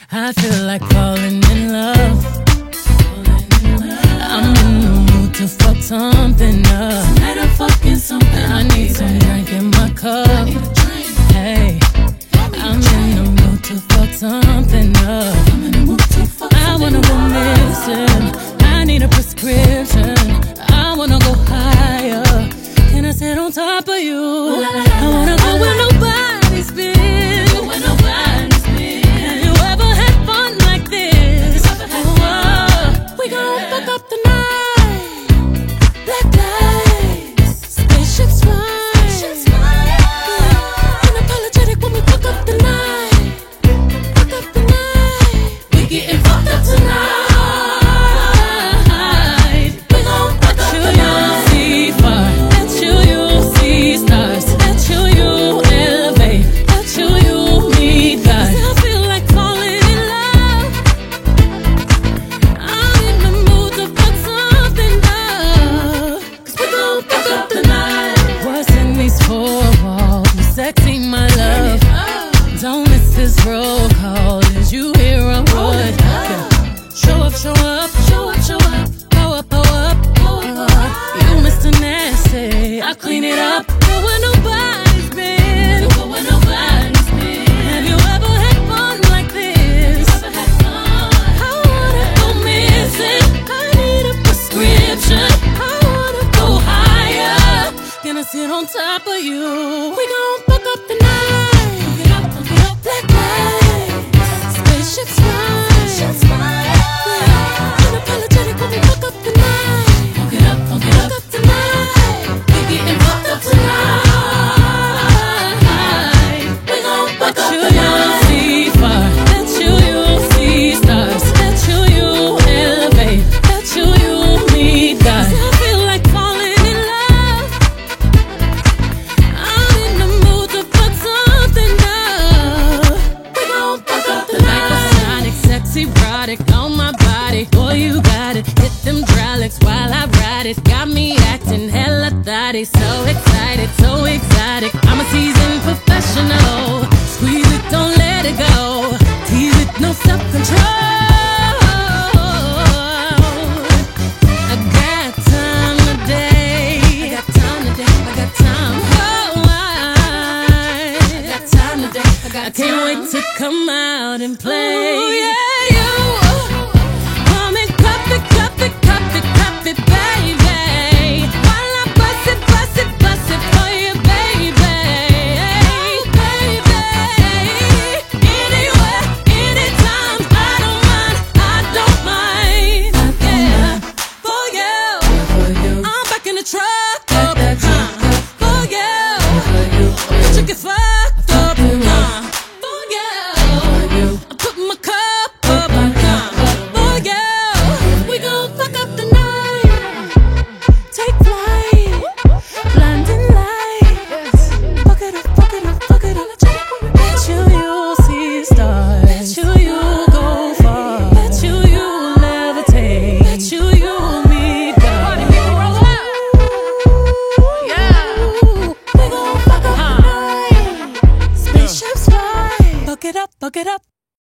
I feel like falling in love. I'm in the mood to fuck something up. Tonight I'm fucking something. I need some drink in my cup. Hey, I'm in the mood to fuck something up. I wanna go missing. I need a prescription. I wanna go higher. Can I sit on top of you? I wanna go where nobody's been. Have you ever had fun like this? We gon' fuck up the night. Black lights, spaceships fly. Unapologetic when we fuck up the night. Fuck up the night. We getting fucked up tonight. We gon' fuck up the night. See far, at you see stars. At you elevate. At you meet God. I feel like falling in love. I'm in the mood to fuck something up. 'Cause we gon' fuck up the night. What's in these four walls? You sexy, my love. Don't miss this roll call. Is you here or what? Show up, show up, show up, show up. Go up, go up, go up. You Mr. Nasty, I clean it up. Go where nobody's been. Go where nobody's been. Have you ever had fun like this? Ever had fun? I wanna go missing. I need a prescription. I wanna go higher. Can I sit on top of you? We gon' fuck up the night. Black lights, spaceships fly. Unapologetic when we fuck up the night. Funk it up, funk it Fuck up. up the night. We getting fucked up tonight. We gon' fuck up the night. See far. At you see stars. At you elevate. At you meet God. I feel like falling in love. I'm in the mood to fuck something up. We gon' fuck up the night. Hypersonic, sexy, erotic on my body. Boy, you got it. Hit them hydraulics while I ride it. Got me acting hella thotty. So excited, so exotic. I'm a seasoned professional. Squeeze it, don't let it go. Tease it, no self-control. I got time today. I got time today. I got time. Oh, I got time today. I can't wait to come out and play. Ooh, yeah, you. Come and cup it, cup it, cup it, cup it, baby. While I bust it, bust it, bust it for you, baby. Baby. Anywhere, anytime, I don't mind. Yeah, for you. I'm back in the truck. For you. But you can fuck.